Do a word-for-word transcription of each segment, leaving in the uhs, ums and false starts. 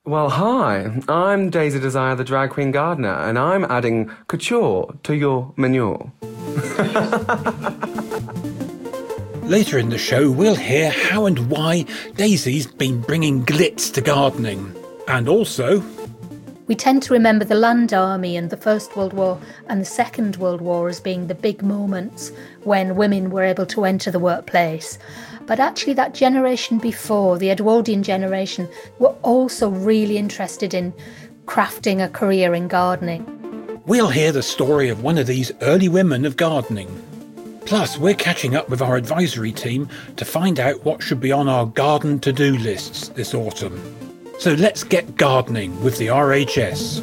Well, hi, I'm Daisy Desire, the drag queen gardener, and I'm adding couture to your menu. Later in the show, we'll hear how and why Daisy's been bringing glitz to gardening. And also, we tend to remember the Land Army and the First World War and the Second World War as being the big moments when women were able to enter the workplace. But actually that generation before, the Edwardian generation, were also really interested in crafting a career in gardening. We'll hear the story of one of these early women of gardening. Plus, we're catching up with our advisory team to find out what should be on our garden to-do lists this autumn. So let's get gardening with the R H S.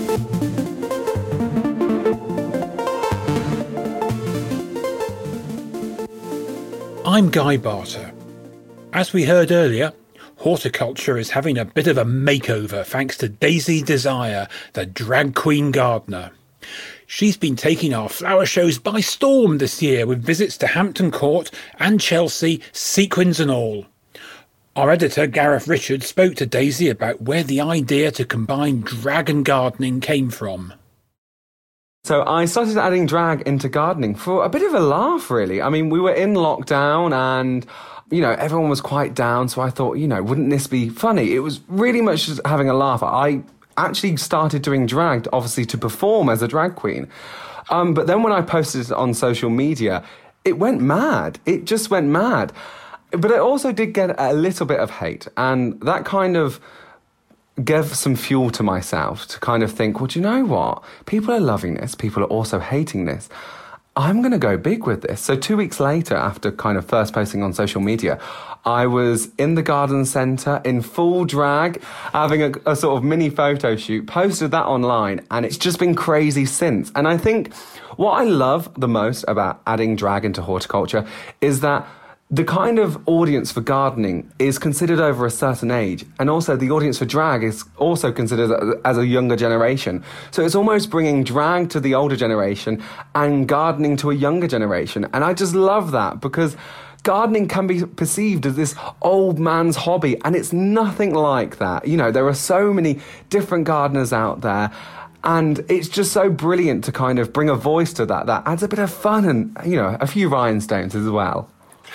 I'm Guy Barter. As we heard earlier, horticulture is having a bit of a makeover thanks to Daisy Desire, the drag queen gardener. She's been taking our flower shows by storm this year with visits to Hampton Court and Chelsea, sequins and all. Our editor, Gareth Richards, spoke to Daisy about where the idea to combine drag and gardening came from. So I started adding drag into gardening for a bit of a laugh, really. I mean, we were in lockdown and, you know, everyone was quite down. So I thought, you know, wouldn't this be funny? It was really much just having a laugh. I actually started doing drag, obviously, to perform as a drag queen. Um, but then when I posted it on social media, it went mad. It just went mad. But I also did get a little bit of hate. And that kind of gave some fuel to myself to kind of think, well, do you know what? People are loving this. People are also hating this. I'm going to go big with this. So two weeks later, after kind of first posting on social media, I was in the garden centre in full drag, having a, a sort of mini photo shoot, posted that online, and it's just been crazy since. And I think what I love the most about adding drag into horticulture is that the kind of audience for gardening is considered over a certain age, and also the audience for drag is also considered as a younger generation. So it's almost bringing drag to the older generation and gardening to a younger generation. And I just love that, because gardening can be perceived as this old man's hobby, and it's nothing like that. You know, there are so many different gardeners out there, and it's just so brilliant to kind of bring a voice to that. That adds a bit of fun and, you know, a few rhinestones as well.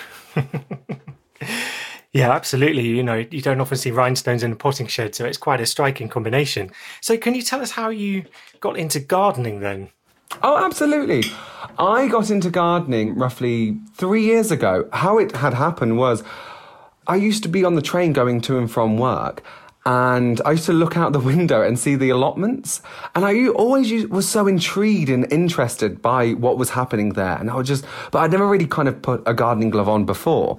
Yeah, absolutely. You know, you don't often see rhinestones in a potting shed, so it's quite a striking combination. So can you tell us how you got into gardening then? Oh, absolutely. I got into gardening roughly three years ago. How it had happened was I used to be on the train going to and from work, and I used to look out the window and see the allotments. And I always used, was so intrigued and interested by what was happening there. And I would just, but I'd never really kind of put a gardening glove on before.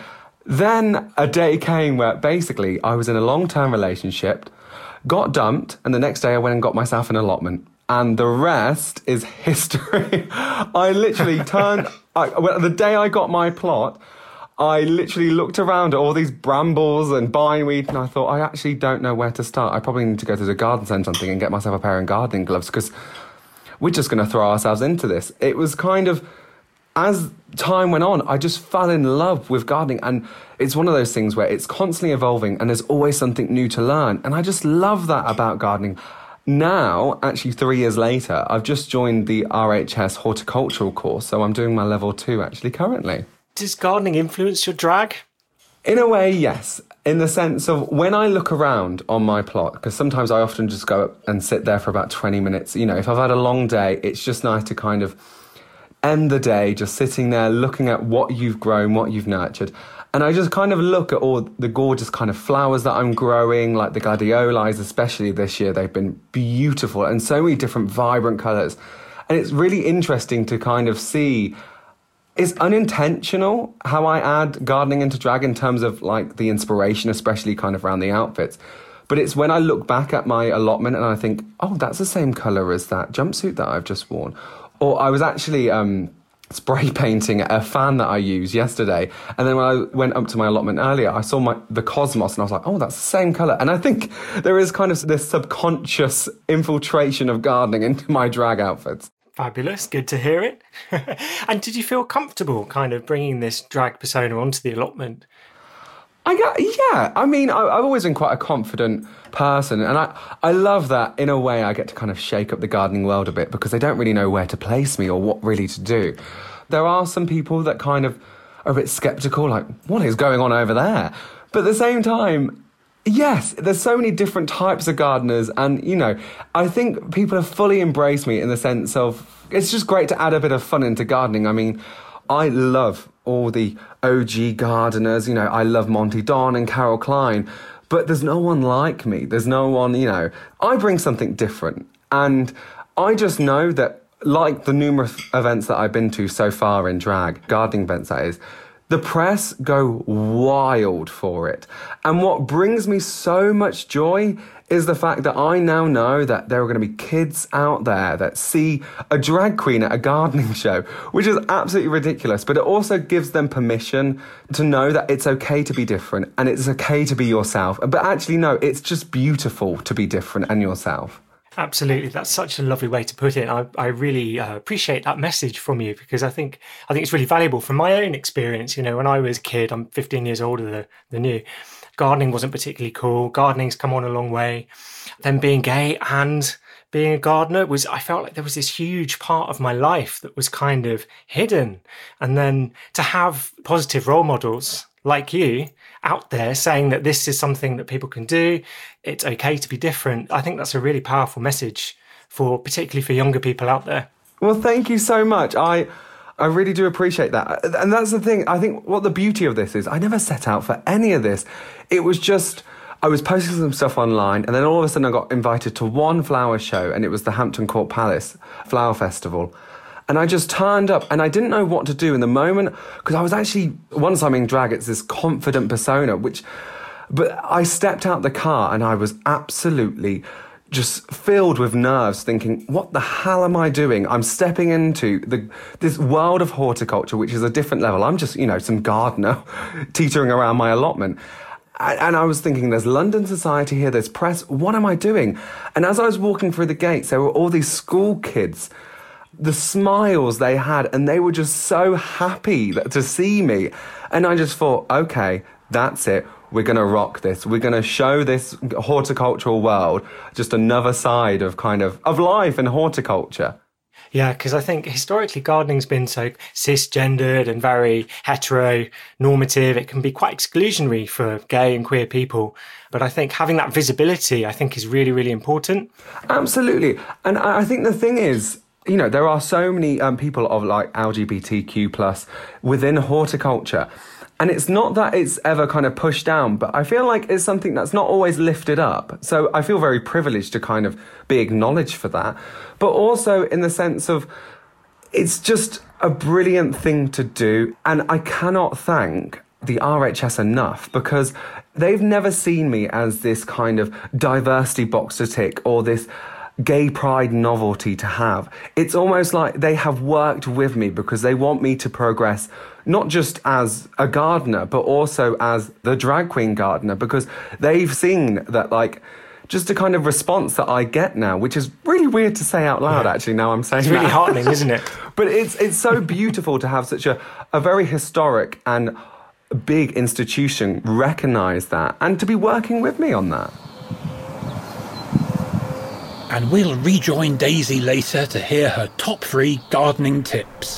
Then a day came where basically I was in a long-term relationship, got dumped, and the next day I went and got myself an allotment. And the rest is history. I literally turned, I, well, the day I got my plot, I literally looked around at all these brambles and bindweed, and I thought, I actually don't know where to start. I probably need to go to the garden centre or something and get myself a pair of gardening gloves, because we're just going to throw ourselves into this. It was kind of, as time went on, I just fell in love with gardening, and it's one of those things where it's constantly evolving and there's always something new to learn, and I just love that about gardening. Now, actually three years later, I've just joined the R H S horticultural course, so I'm doing my level two actually currently. Does gardening influence your drag? In a way, yes. In the sense of when I look around on my plot, because sometimes I often just go up and sit there for about twenty minutes. You know, if I've had a long day, it's just nice to kind of end the day just sitting there looking at what you've grown, what you've nurtured. And I just kind of look at all the gorgeous kind of flowers that I'm growing, like the gladioli, especially this year. They've been beautiful and so many different vibrant colours. And it's really interesting to kind of see. It's unintentional how I add gardening into drag in terms of like the inspiration, especially kind of around the outfits. But it's when I look back at my allotment and I think, oh, that's the same colour as that jumpsuit that I've just worn. Or I was actually um, spray painting a fan that I used yesterday. And then when I went up to my allotment earlier, I saw my the cosmos and I was like, oh, that's the same colour. And I think there is kind of this subconscious infiltration of gardening into my drag outfits. Fabulous. Good to hear it. And did you feel comfortable kind of bringing this drag persona onto the allotment? I got, yeah, I mean, I, I've always been quite a confident person, and I, I love that in a way I get to kind of shake up the gardening world a bit because they don't really know where to place me or what really to do. There are some people that kind of are a bit sceptical, like, what is going on over there? But at the same time, yes, there's so many different types of gardeners, and, you know, I think people have fully embraced me in the sense of, it's just great to add a bit of fun into gardening. I mean, I love all the O G gardeners, you know, I love Monty Don and Carol Klein, but there's no one like me. There's no one, you know, I bring something different. And I just know that, like the numerous events that I've been to so far in drag, gardening events that is, the press go wild for it. And what brings me so much joy is the fact that I now know that there are going to be kids out there that see a drag queen at a gardening show, which is absolutely ridiculous. But it also gives them permission to know that it's okay to be different and it's okay to be yourself. But actually, no, it's just beautiful to be different and yourself. Absolutely, that's such a lovely way to put it. I, I really uh, appreciate that message from you because I think I think it's really valuable from my own experience. You know, when I was a kid, I'm fifteen years older than, than you. Gardening wasn't particularly cool. Gardening's come on a long way. Then being gay and being a gardener was, I felt like there was this huge part of my life that was kind of hidden. And then to have positive role models like you out there saying that this is something that people can do, it's okay to be different. I think that's a really powerful message for, particularly for younger people out there. Well, thank you so much. I I really do appreciate that. And that's the thing. I think what the beauty of this is, I never set out for any of this. It was just, I was posting some stuff online and then all of a sudden I got invited to one flower show and it was the Hampton Court Palace Flower Festival. And I just turned up and I didn't know what to do in the moment because I was actually, once I'm in drag, it's this confident persona, which, but I stepped out the car and I was absolutely just filled with nerves thinking, what the hell am I doing? I'm stepping into the this world of horticulture, which is a different level. I'm just, you know, some gardener teetering around my allotment. And I was thinking, there's London Society here, there's press, what am I doing? And as I was walking through the gates, there were all these school kids, the smiles they had, and they were just so happy that, to see me. And I just thought, okay, that's it. We're going to rock this. We're going to show this horticultural world just another side of kind of, of life and horticulture. Yeah, because I think historically gardening's been so cisgendered and very heteronormative. It can be quite exclusionary for gay and queer people. But I think having that visibility, I think, is really, really important. Absolutely. And I think the thing is, you know, there are so many um, people of like L G B T Q plus within horticulture. And it's not that it's ever kind of pushed down, but I feel like it's something that's not always lifted up. So I feel very privileged to kind of be acknowledged for that. But also in the sense of, it's just a brilliant thing to do. And I cannot thank the R H S enough because they've never seen me as this kind of diversity box to tick or this gay pride novelty to have. It's almost like they have worked with me because they want me to progress, not just as a gardener, but also as the drag queen gardener, because they've seen that, like, just a kind of response that I get now, which is really weird to say out loud, yeah. Actually, now I'm saying It's really that. heartening, isn't it? But it's it's so beautiful to have such a, a very historic and big institution recognise that and to be working with me on that. And we'll rejoin Daisy later to hear her top three gardening tips.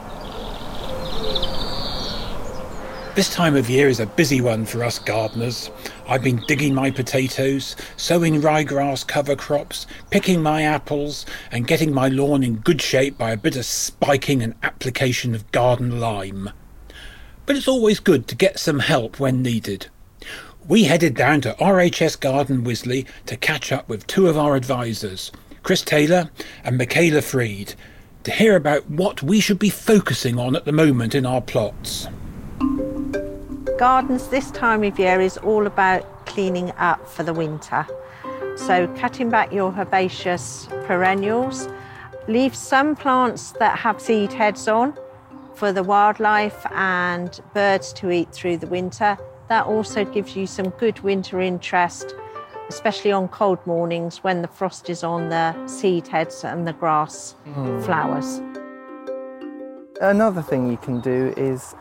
This time of year is a busy one for us gardeners. I've been digging my potatoes, sowing ryegrass cover crops, picking my apples, and getting my lawn in good shape by a bit of spiking and application of garden lime. But it's always good to get some help when needed. We headed down to R H S Garden Wisley to catch up with two of our advisors, Chris Taylor and Michaela Freed, to hear about what we should be focusing on at the moment in our plots. Gardens this time of year is all about cleaning up for the winter. So cutting back your herbaceous perennials, leave some plants that have seed heads on for the wildlife and birds to eat through the winter. That also gives you some good winter interest, especially on cold mornings when the frost is on the seed heads and the grass mm. flowers. Another thing you can do is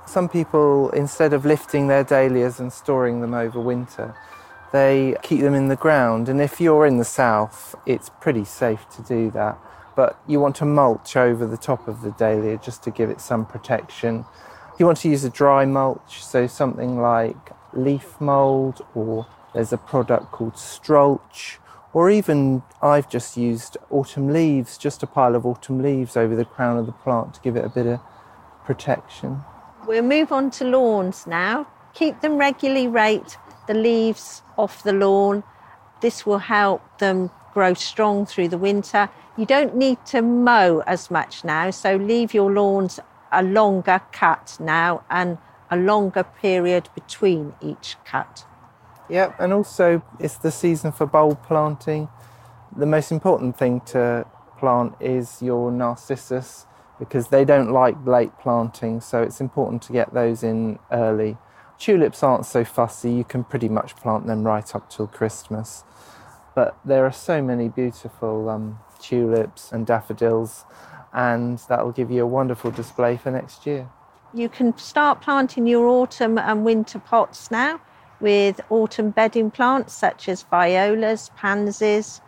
Some people, instead of lifting their dahlias and storing them over winter, they keep them in the ground. And if you're in the south, it's pretty safe to do that. But you want to mulch over the top of the dahlia just to give it some protection. You want to use a dry mulch, so something like leaf mould, or there's a product called Strolch, or even I've just used autumn leaves, just a pile of autumn leaves over the crown of the plant to give it a bit of protection. We'll move on to lawns now. Keep them regularly raked, the leaves off the lawn. This will help them grow strong through the winter. You don't need to mow as much now, so leave your lawns a longer cut now and a longer period between each cut. Yep, and also it's the season for bulb planting. The most important thing to plant is your narcissus, because they don't like late planting, so it's important to get those in early. Tulips aren't so fussy, you can pretty much plant them right up till Christmas. But there are so many beautiful um, tulips and daffodils, and that'll give you a wonderful display for next year. You can start planting your autumn and winter pots now with autumn bedding plants such as violas, pansies,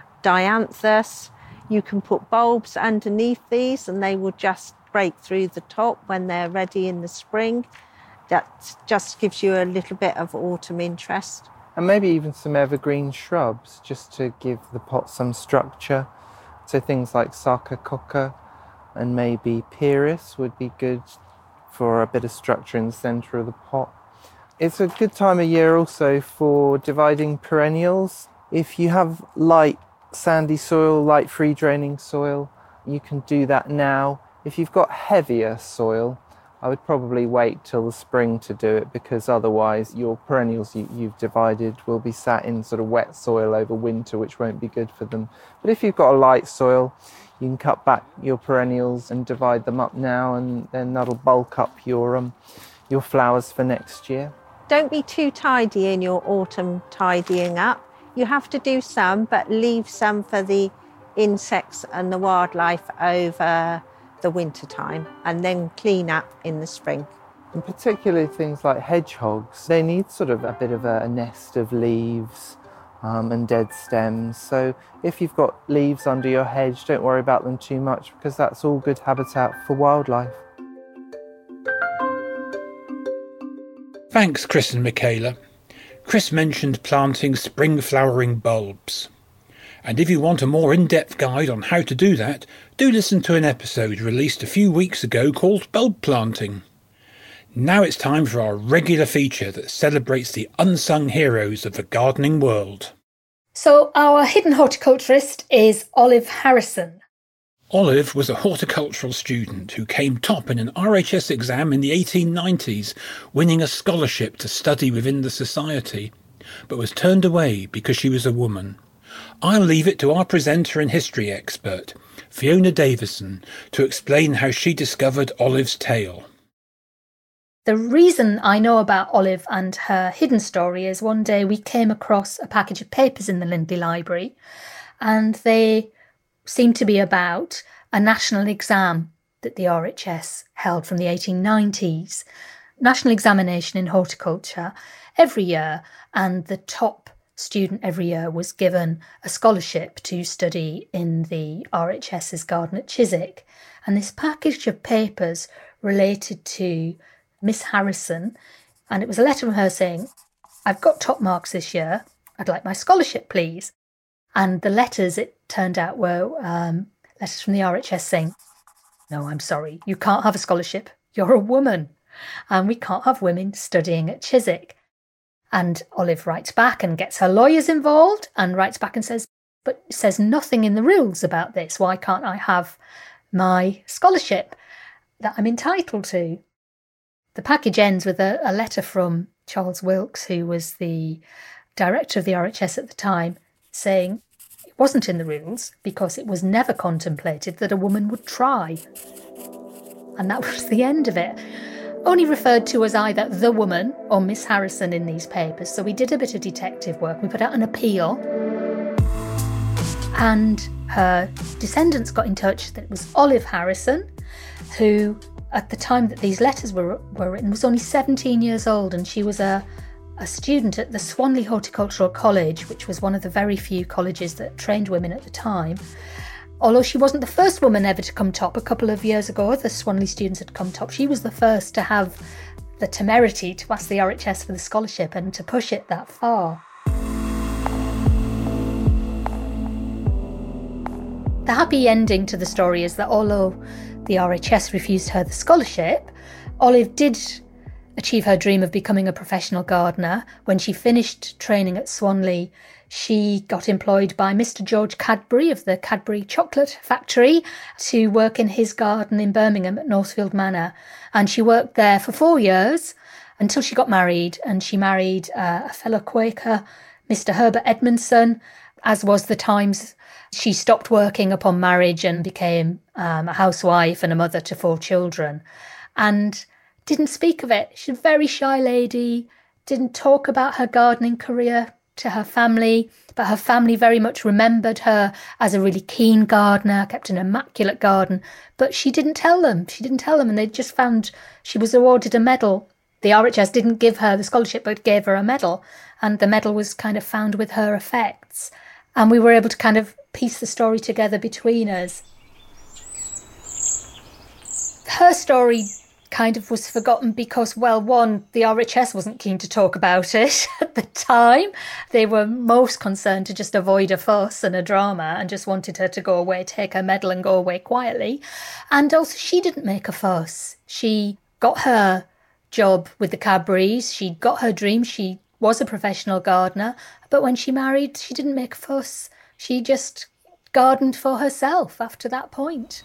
dianthus. You can put bulbs underneath these and they will just break through the top when they're ready in the spring. That just gives you a little bit of autumn interest. And maybe even some evergreen shrubs just to give the pot some structure. So things like sarcococca and maybe Pyrrhus would be good for a bit of structure in the centre of the pot. It's a good time of year also for dividing perennials. If you have light sandy soil, light free draining soil, you can do that now. If you've got heavier soil, I would probably wait till the spring to do it, because otherwise your perennials you, you've divided will be sat in sort of wet soil over winter, which won't be good for them. But if you've got a light soil, you can cut back your perennials and divide them up now, and then that'll bulk up your um, your flowers for next year. Don't be too tidy in your autumn tidying up. You have to do some, but leave some for the insects and the wildlife over the winter time, and then clean up in the spring. And particularly things like hedgehogs, they need sort of a bit of a, a nest of leaves um, and dead stems. So if you've got leaves under your hedge, don't worry about them too much, because that's all good habitat for wildlife. Thanks, Chris and Michaela. Chris mentioned planting spring flowering bulbs. And if you want a more in-depth guide on how to do that, do listen to an episode released a few weeks ago called Bulb Planting. Now it's time for our regular feature that celebrates the unsung heroes of the gardening world. So our hidden horticulturist is Olive Harrison. Olive was a horticultural student who came top in an R H S exam in the eighteen nineties, winning a scholarship to study within the society, but was turned away because she was a woman. I'll leave it to our presenter and history expert, Fiona Davison, to explain how she discovered Olive's tale. The reason I know about Olive and her hidden story is one day we came across a package of papers in the Lindley Library, and they seemed to be about a national exam that the R H S held from the eighteen nineties. National examination in horticulture every year, and the top student every year was given a scholarship to study in the R H S's garden at Chiswick. And this package of papers related to Miss Harrison, and it was a letter from her saying, "I've got top marks this year, I'd like my scholarship please." And the letters, it turned out, were um, letters from the R H S saying, "No, I'm sorry, you can't have a scholarship, you're a woman, and we can't have women studying at Chiswick." And Olive writes back and gets her lawyers involved and writes back and says, "But it says nothing in the rules about this. Why can't I have my scholarship that I'm entitled to?" The package ends with a, a letter from Charles Wilkes, who was the director of the R H S at the time, saying it wasn't in the rules because it was never contemplated that a woman would try. And that was the end of it. Only referred to as either the woman or Miss Harrison in these papers. So we did a bit of detective work. We put out an appeal, and her descendants got in touch that it was Olive Harrison, who at the time that these letters were, were written, was only seventeen years old, and she was a, a student at the Swanley Horticultural College, which was one of the very few colleges that trained women at the time. Although she wasn't the first woman ever to come top, a couple of years ago other Swanley students had come top. She was the first to have the temerity to ask the R H S for the scholarship and to push it that far. The happy ending to the story is that although the R H S refused her the scholarship, Olive did achieve her dream of becoming a professional gardener. When she finished training at Swanley, she got employed by Mister George Cadbury of the Cadbury Chocolate Factory to work in his garden in Birmingham at Northfield Manor. And she worked there for four years until she got married. And she married uh, a fellow Quaker, Mister Herbert Edmondson, as was the times. She stopped working upon marriage and became um, a housewife and a mother to four children. And didn't speak of it. She's a very shy lady, didn't talk about her gardening career to her family, but her family very much remembered her as a really keen gardener, kept an immaculate garden, but she didn't tell them. She didn't tell them, and they just found she was awarded a medal. The R H S didn't give her the scholarship, but gave her a medal, and the medal was kind of found with her effects. And we were able to kind of piece the story together between us. Her story kind of was forgotten because, well, one, the R H S wasn't keen to talk about it at the time. They were most concerned to just avoid a fuss and a drama and just wanted her to go away, take her medal and go away quietly. And also she didn't make a fuss. She got her job with the Cadburys. She got her dream. She was a professional gardener. But when she married, she didn't make a fuss. She just gardened for herself after that point.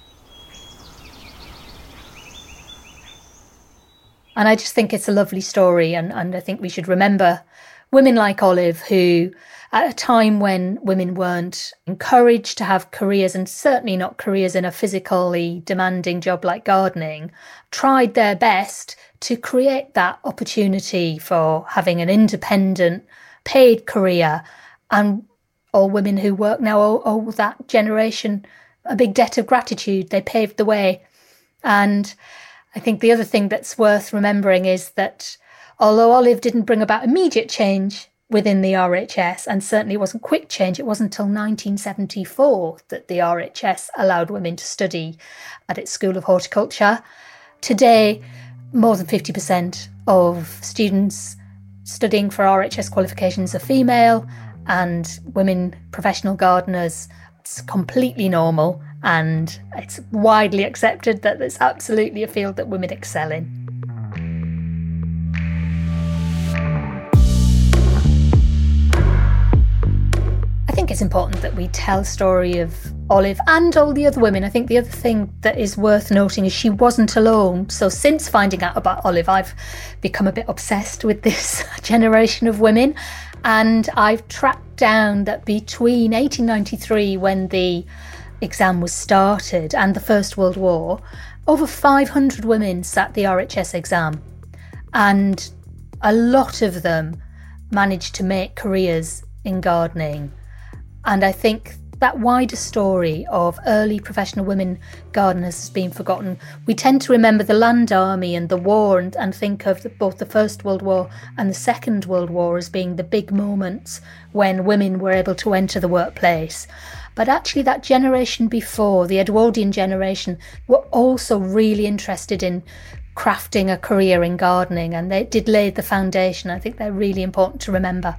And I just think it's a lovely story, and, and I think we should remember women like Olive who, at a time when women weren't encouraged to have careers, and certainly not careers in a physically demanding job like gardening, tried their best to create that opportunity for having an independent, paid career. And all women who work now owe, owe that generation a big debt of gratitude. They paved the way. And I think the other thing that's worth remembering is that although Olive didn't bring about immediate change within the R H S, and certainly it wasn't quick change, it wasn't until nineteen seventy-four that the R H S allowed women to study at its School of Horticulture. Today, more than fifty percent of students studying for R H S qualifications are female, and women professional gardeners, it's completely normal. And it's widely accepted that it's absolutely a field that women excel in. I think it's important that we tell the story of Olive and all the other women. I think the other thing that is worth noting is she wasn't alone. So since finding out about Olive, I've become a bit obsessed with this generation of women. And I've tracked down that between eighteen ninety-three, when the exam was started, and the First World War, over five hundred women sat the R H S exam, and a lot of them managed to make careers in gardening. And I think that wider story of early professional women gardeners has been forgotten. We tend to remember the Land Army and the war, and, and think of the, both the First World War and the Second World War as being the big moments when women were able to enter the workplace. But actually that generation before, the Edwardian generation, were also really interested in crafting a career in gardening, and they did lay the foundation. I think they're really important to remember.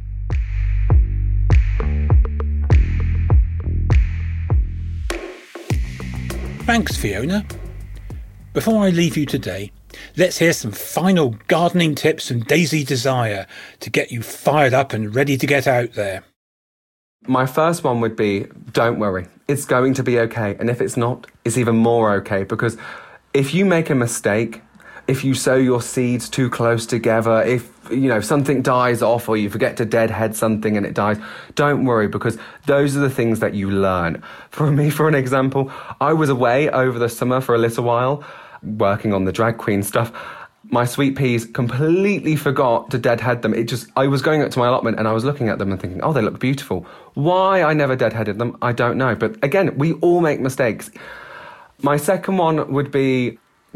Thanks, Fiona. Before I leave you today, let's hear some final gardening tips from Daisy Desire to get you fired up and ready to get out there. My first one would be, don't worry, it's going to be okay. And if it's not, it's even more okay, because if you make a mistake, if you sow your seeds too close together, if, you know, something dies off or you forget to deadhead something and it dies, don't worry, because those are the things that you learn. For me, for an example, I was away over the summer for a little while, working on the drag queen stuff. My sweet peas completely forgot to deadhead them. It just, I was going up to my allotment and I was looking at them and thinking, oh, they look beautiful. Why I never deadheaded them, I don't know. But again, we all make mistakes. My second one would be,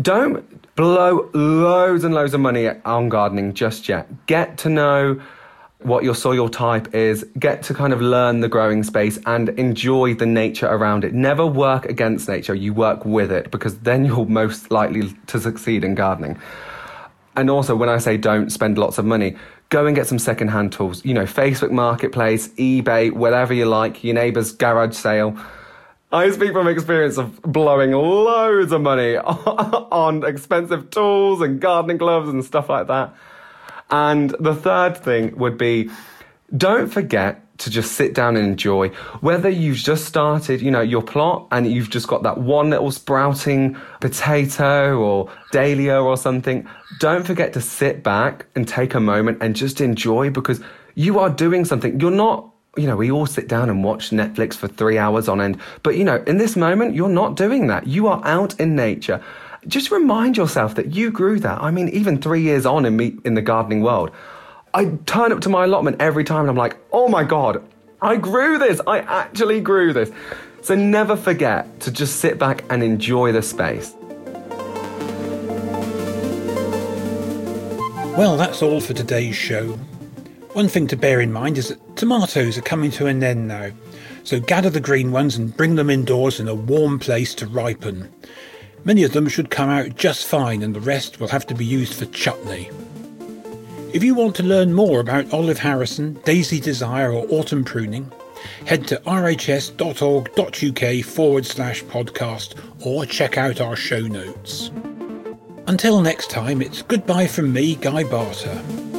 don't blow loads and loads of money on gardening just yet. Get to know what your soil type is, get to kind of learn the growing space and enjoy the nature around it. Never work against nature, you work with it, because then you're most likely to succeed in gardening. And also, when I say don't spend lots of money, go and get some second-hand tools. You know, Facebook Marketplace, eBay, whatever you like, your neighbour's garage sale. I speak from experience of blowing loads of money on expensive tools and gardening gloves and stuff like that. And the third thing would be, don't forget to just sit down and enjoy. Whether you've just started, you know, your plot and you've just got that one little sprouting potato or dahlia or something, don't forget to sit back and take a moment and just enjoy, because you are doing something. You're not, you know, we all sit down and watch Netflix for three hours on end. But, you know, in this moment, you're not doing that. You are out in nature. Just remind yourself that you grew that. I mean, even three years on in me in the gardening world, I turn up to my allotment every time and I'm like, oh my God, I grew this. I actually grew this. So never forget to just sit back and enjoy the space. Well, that's all for today's show. One thing to bear in mind is that tomatoes are coming to an end now. So gather the green ones and bring them indoors in a warm place to ripen. Many of them should come out just fine, and the rest will have to be used for chutney. If you want to learn more about Olive Harrison, Daisy Desire or autumn pruning, head to rhs.org.uk forward slash podcast or check out our show notes. Until next time, it's goodbye from me, Guy Barter.